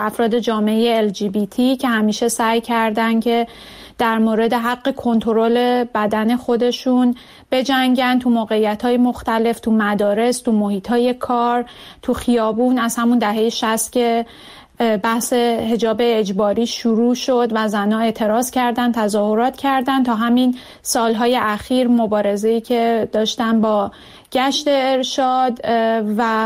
افراد جامعه LGBT که همیشه سعی کردن که در مورد حق کنترل بدن خودشون بجنگن تو موقعیت‌های مختلف، تو مدارس، تو محیط‌های کار، تو خیابون. از همون دهه 60 که بحث حجاب اجباری شروع شد و زنها اعتراض کردن، تظاهرات کردن، تا همین سالهای اخیر مبارزه‌ای که داشتن با گشت ارشاد و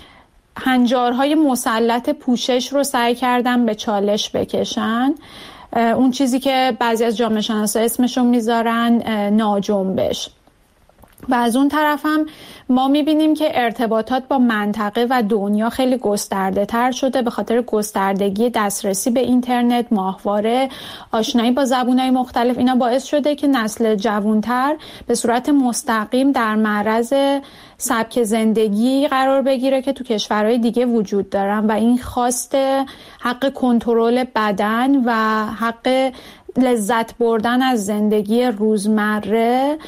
هنجارهای مسلط پوشش رو سعی کردن به چالش بکشن. اون چیزی که بعضی از جامعه شناسا اسمشون میذارن ناجنبش. و از اون طرف هم ما میبینیم که ارتباطات با منطقه و دنیا خیلی گسترده تر شده به خاطر گستردگی دسترسی به اینترنت، ماهواره، آشنایی با زبونهای مختلف. اینا باعث شده که نسل جوانتر به صورت مستقیم در معرض سبک زندگی قرار بگیره که تو کشورهای دیگه وجود دارن و این خواست حق کنترل بدن و حق لذت بردن از زندگی روزمره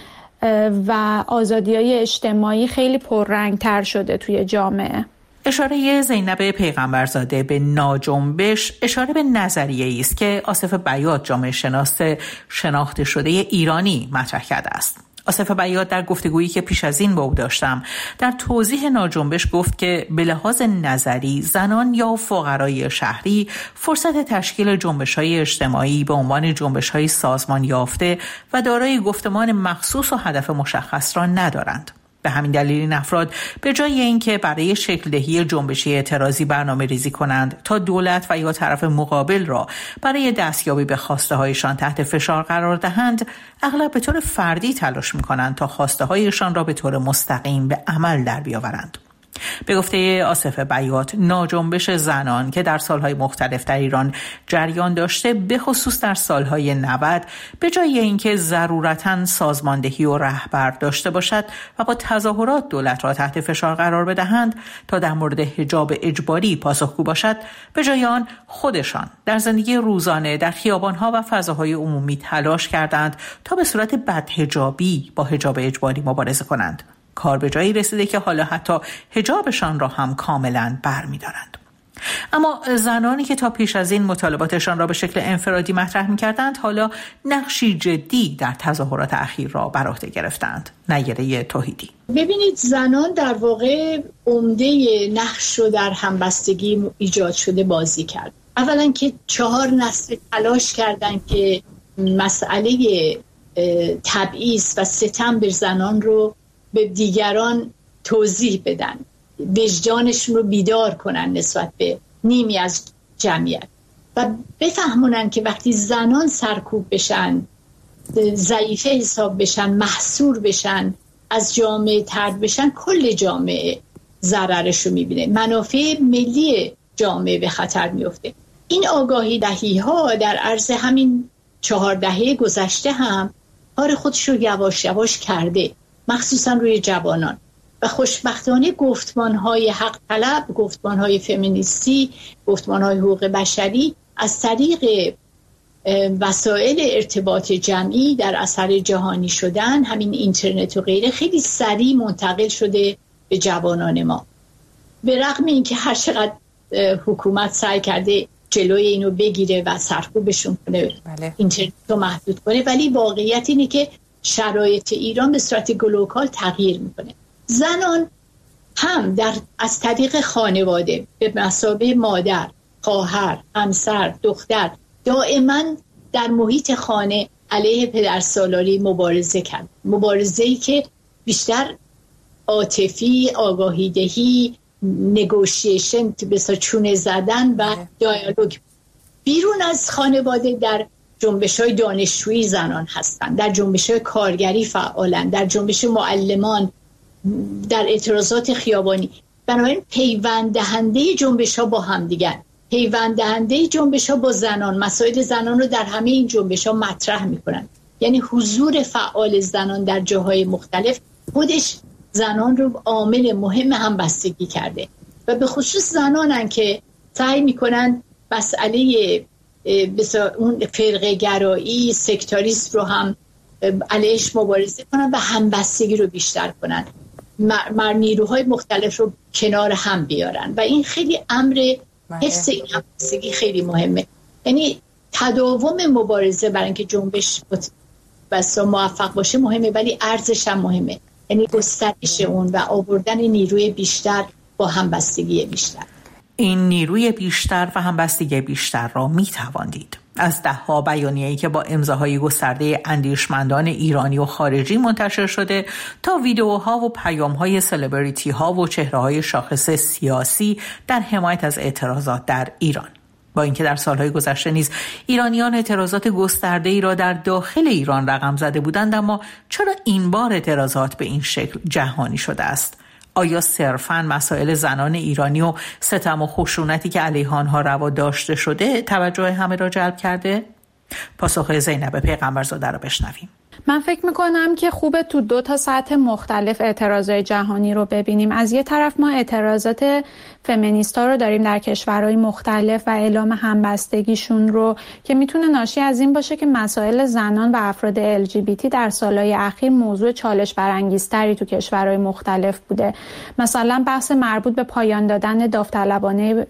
و آزادی‌های اجتماعی خیلی پررنگ‌تر شده توی جامعه. اشاره زینب پیغمبرزاده به ناجنبش اشاره به نظریه‌ای است که آصف بیات جامعه شناس شناخته شده ایرانی مطرح کرده است. آصف بیات در گفتگویی که پیش از این با او داشتم در توضیح ناجنبش گفت که به لحاظ نظری زنان یا فقرای شهری فرصت تشکیل جنبش‌های اجتماعی به عنوان جنبش‌های سازمان یافته و دارای گفتمان مخصوص و هدف مشخص را ندارند. به همین دلیل این افراد به جای اینکه برای شکل دهی جنبشی اعتراضی برنامه ریزی کنند تا دولت و یا طرف مقابل را برای دستیابی به خواسته هایشان تحت فشار قرار دهند، اغلب به طور فردی تلاش می‌کنند تا خواسته هایشان را به طور مستقیم به عمل در بیاورند. به گفته آصف بیات، ناجنبش زنان که در سالهای مختلف در ایران جریان داشته، به خصوص در سالهای 90، به جای اینکه ضرورتاً سازماندهی و رهبر داشته باشد و با تظاهرات دولت را تحت فشار قرار بدهند تا در مورد حجاب اجباری پاسخگو باشد، به جای آن خودشان در زندگی روزانه در خیابانها و فضاهای عمومی تلاش کردند تا به صورت بدحجابی با حجاب اجباری مبارزه کنند. کار به جایی رسیده که حالا حتی حجابشان را هم کاملا برمی‌دارند. اما زنانی که تا پیش از این مطالباتشان را به شکل انفرادی مطرح می‌کردند، حالا نقشی جدی در تظاهرات اخیر را بر عهده گرفتند. نیره توحیدی: ببینید، زنان در واقع عمده نقش رو در همبستگی ایجاد شده بازی کرد. اولا که 4 نسل تلاش کردند که مسئله تبعیض و ستم بر زنان رو به دیگران توضیح بدن، وجدانشون رو بیدار کنن نسبت به نیمی از جمعیت و بفهمونن که وقتی زنان سرکوب بشن، ضعیفه حساب بشن، محصور بشن، از جامعه طرد بشن، کل جامعه ضررش رو میبینه، منافع ملی جامعه به خطر میفته. این آگاهی دهی‌ها در عرض همین 4 دهه گذشته هم کار خودش رو یواش یواش کرده، مخصوصا روی جوانان. و خوشبختانه گفتمان‌های حق طلب، گفتمان‌های فمینیستی، گفتمان‌های حقوق بشری از طریق وسایل ارتباط جمعی در اثر جهانی شدن، همین اینترنت و غیره، خیلی سریع منتقل شده به جوانان ما. به رغم اینکه هر چقدر حکومت سعی کرده جلوی اینو بگیره و سرکوبشون کنه، اینترنت رو محدود کنه، ولی واقعیت اینه که شرایط ایران به صورت گلوکال تغییر میکنه. زنان هم از طریق خانواده به مثابه مادر، خواهر، همسر، دختر دائما در محیط خانه علیه پدرسالاری مبارزه کرد. مبارزه‌ای که بیشتر عاطفی، آگاهی دهی، نگوشیشن، بسا چونه زدن و دیالوگ. بیرون از خانواده در جنبش‌های دانشجویی زنان هستند، در جنبش‌های کارگری فعالند، در جنبش معلمان، در اعتراضات خیابانی. بنابراین پیوند دهنده جنبش‌ها با هم دیگر، پیوند دهنده جنبش‌ها با زنان، مسائل زنان رو در همه این جنبش‌ها مطرح می‌کنند. یعنی حضور فعال زنان در جاهای مختلف خودش زنان رو عامل مهم همبستگی کرده و به خصوص زنانن که سعی می‌کنن مسئله اون فرقه گرایی، سکتاریسم رو هم علیهش مبارزه کنن و همبستگی رو بیشتر کنن، نیروهای مختلف رو کنار هم بیارن و این خیلی امر حفظ این همبستگی خیلی مهمه. یعنی تداوم مبارزه برای اینکه جنبش بسا موفق باشه مهمه، ولی ارزش هم مهمه، یعنی گسترش اون و آوردن نیروی بیشتر با همبستگی بیشتر. این نیروی بیشتر و همبستگی بیشتر را می تواندید از ده‌ها بیانیه‌ای که با امضاهای گسترده اندیشمندان ایرانی و خارجی منتشر شده تا ویدیوها و پیام‌های سلبریتی‌ها و چهره‌های شاخص سیاسی در حمایت از اعتراضات در ایران. با اینکه در سالهای گذشته نیز ایرانیان اعتراضات گسترده‌ای را در داخل ایران رقم زده بودند، اما چرا این بار اعتراضات به این شکل جهانی شده است؟ آیا صرفاً مسائل زنان ایرانی و ستم و خشونتی که علیه آنها روا داشته شده توجه همه را جلب کرده؟ پاسخ زینب پیغمبرزاده را بشنویم. من فکر میکنم که خوبه تو 2 سطح مختلف اعتراضات جهانی رو ببینیم. از یه طرف ما اعتراضات فمینیستا رو داریم در کشورهای مختلف و اعلام همبستگیشون رو که میتونه ناشی از این باشه که مسائل زنان و افراد LGBT در سالهای اخیر موضوع چالش برانگیزتری تو کشورهای مختلف بوده. مثلا بحث مربوط به پایان دادن داوطلبانه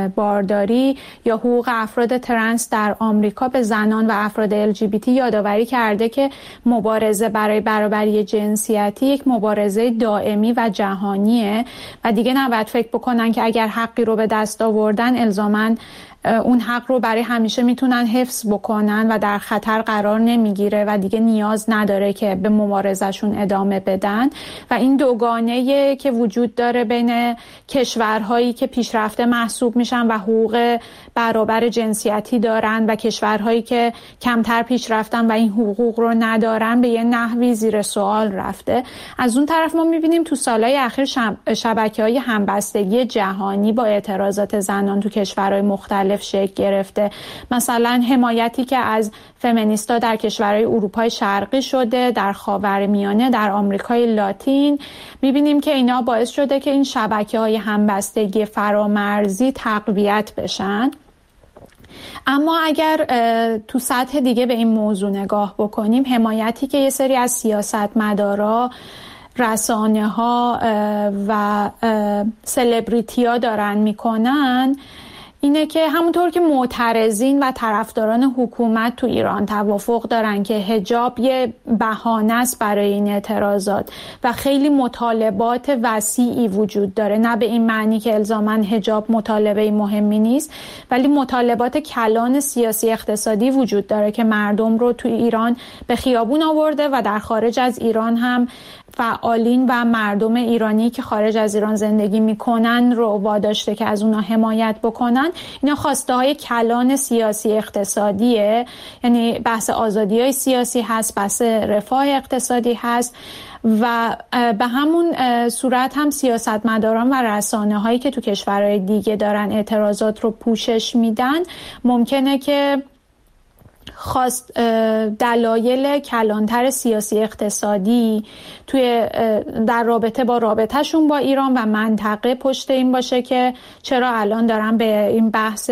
بارداری یا حقوق افراد ترنس در آمریکا به زنان و افراد LGBT یادآوری کرده که مبارزه برای برابری جنسیتی یک مبارزه دائمی و جهانیه و دیگه نباید فکر بکنن که اگر حقی رو به دست آوردن الزاماً اون حق رو برای همیشه میتونن حفظ بکنن و در خطر قرار نمیگیره و دیگه نیاز نداره که به مبارزشون ادامه بدن. و این دوگانه‌ای که وجود داره بین کشورهایی که پیشرفته محسوب میشن و حقوق برابر جنسیتی دارن و کشورهایی که کمتر پیشرفتن و این حقوق رو ندارن به یه نحوی زیر سوال رفته. از اون طرف ما میبینیم تو سالهای اخیر شبکه‌های همبستگی جهانی با اعتراضات زنان تو کشورهای مختلف شکل گرفته. مثلا حمایتی که از فمینیستا در کشورهای اروپای شرقی شده، در خاورمیانه، در آمریکای لاتین، میبینیم که اینا باعث شده که این شبکه‌های همبستگی فرامرزی تقویت بشن. اما اگر تو سطح دیگه به این موضوع نگاه بکنیم، حمایتی که یه سری از سیاستمدارا، رسانه‌ها و سلبریتی‌ها دارن میکنن اینه که همونطور که معترضین و طرفداران حکومت تو ایران توافق دارن که حجاب یه بهانه است برای این اعتراضات و خیلی مطالبات وسیعی وجود داره، نه به این معنی که الزاماً حجاب مطالبه مهمی نیست، ولی مطالبات کلان سیاسی اقتصادی وجود داره که مردم رو تو ایران به خیابون آورده و در خارج از ایران هم فعالین و مردم ایرانی که خارج از ایران زندگی میکنن رو واداشته که از اونا حمایت بکنن. اینا خواسته های کلان سیاسی اقتصادیه، یعنی بحث آزادی های سیاسی هست، بحث رفاه اقتصادی هست و به همون صورت هم سیاستمداران و رسانه هایی که تو کشورهای دیگه دارن اعتراضات رو پوشش میدن ممکنه که خواست دلایل کلانتر سیاسی اقتصادی در رابطه با رابطهشون با ایران و منطقه پشت این باشه که چرا الان دارن به این بحث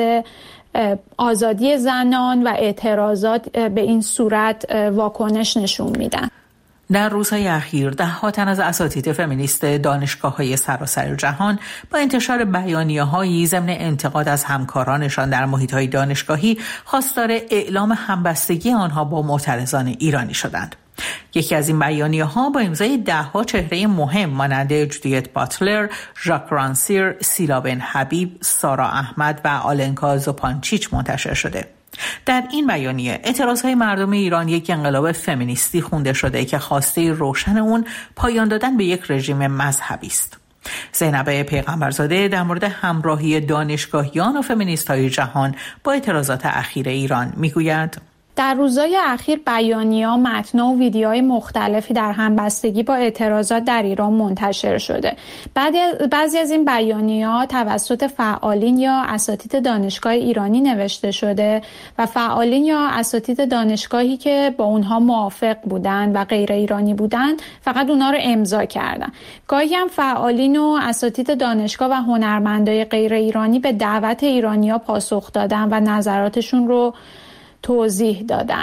آزادی زنان و اعتراضات به این صورت واکنش نشون میدن. در روزهای اخیر ده‌ها تن از اساتید فمینیست دانشگاه‌های سراسر جهان با انتشار بیانیه‌هایی ضمن انتقاد از همکارانشان در محیط‌های دانشگاهی خواستار اعلام همبستگی آنها با معترضان ایرانی شدند. یکی از این بیانیه‌ها با امضای ده‌ها چهره مهم مانند جودیت باتلر، ژاک رانسیر، سیلا بن حبیب، سارا احمد و آلنکا زوپانچیچ منتشر شده. در این بیانیه اعتراضهای مردم ایران یک انقلاب فمینیستی خونده شده که خواسته روشن اون پایان دادن به یک رژیم مذهبی است. زینب پیغمبرزاده در مورد همراهی دانشگاهیان و فمینیست‌های جهان با اعتراضات اخیر ایران میگوید: در روزهای اخیر بیانیه‌ها، متن‌ها و ویدیوهای مختلفی در همبستگی با اعتراضات در ایران منتشر شده. بعضی از این بیانیه‌ها توسط فعالین یا اساتید دانشگاه ایرانی نوشته شده و فعالین یا اساتید دانشگاهی که با اونها موافق بودن و غیر ایرانی بودن فقط اونها رو امضا کردن. گاهی هم فعالین و اساتید دانشگاه و هنرمندای غیر ایرانی به دعوت ایرانی‌ها پاسخ دادن و نظراتشون رو توضیح دادن.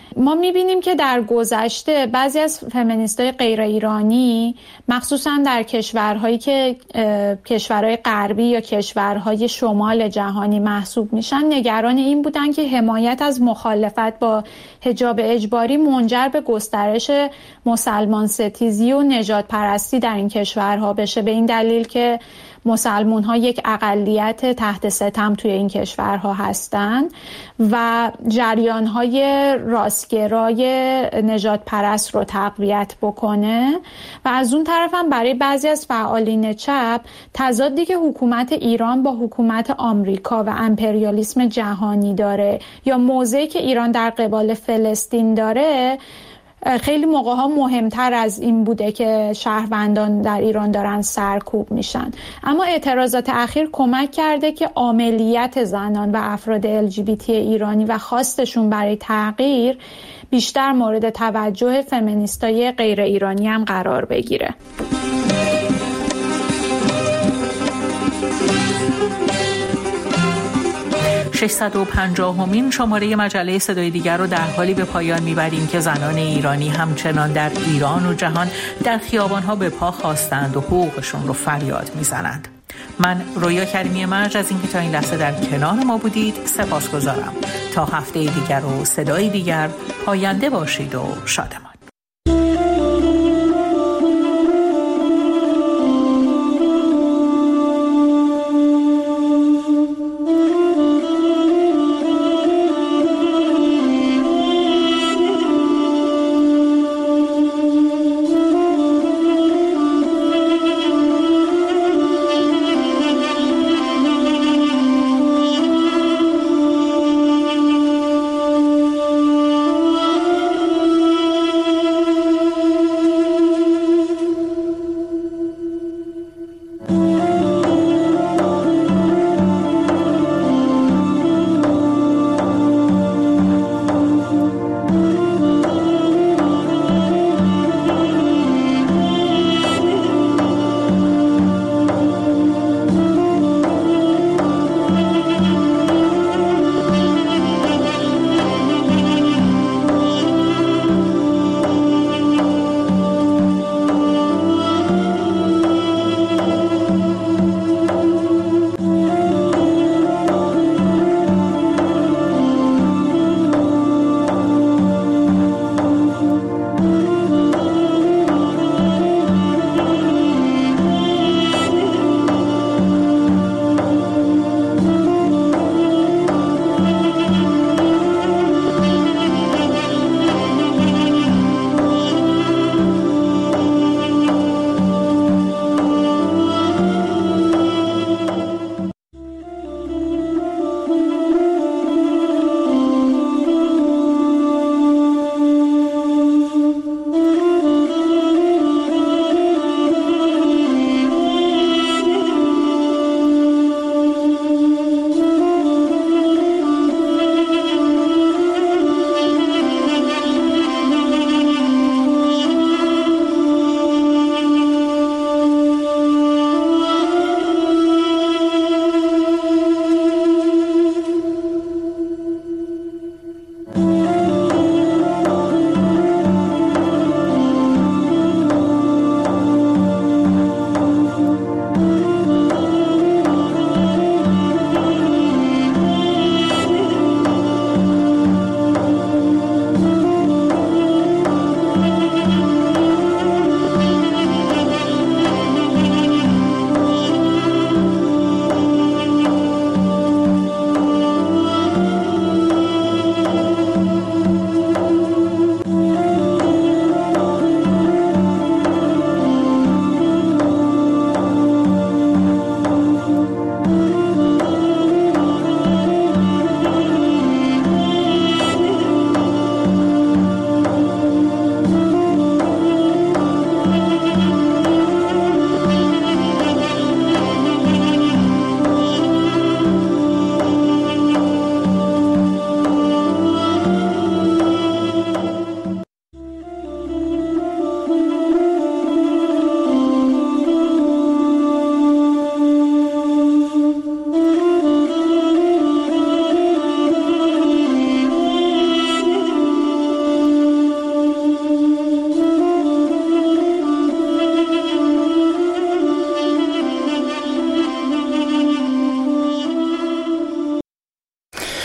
ما میبینیم که در گذشته بعضی از فمینیستای غیر ایرانی مخصوصا در کشورهایی که کشورهای غربی یا کشورهای شمال جهانی محسوب میشن نگران این بودن که حمایت از مخالفت با حجاب اجباری منجر به گسترش مسلمان ستیزی و نژاد پرستی در این کشورها بشه، به این دلیل که مسلمون ها یک اقلیت تحت ستم توی این کشورها هستند و جریان های راستگرای نژاد پرست رو تقویت بکنه و از اون طرف هم برای بعضی از فعالین چپ تضادی که حکومت ایران با حکومت آمریکا و امپریالیسم جهانی داره یا موضعی که ایران در قبال فلسطین داره خیلی موقعها مهمتر از این بوده که شهروندان در ایران دارن سرکوب میشن. اما اعتراضات اخیر کمک کرده که عاملیت زنان و افراد LGBT ایرانی و خواستشون برای تغییر بیشتر مورد توجه فمینیستای غیر ایرانی هم قرار بگیره. 650مین شماره مجله صدای دیگر رو در حالی به پایان میبریم که زنان ایرانی همچنان در ایران و جهان در خیابان‌ها به پا خواستند و حقوقشون رو فریاد میزنند. من رویا کریمی مرج از اینکه تا این لحظه در کنار ما بودید سپاسگزارم. تا هفته دیگر و صدای دیگر پاینده باشید و شادمان.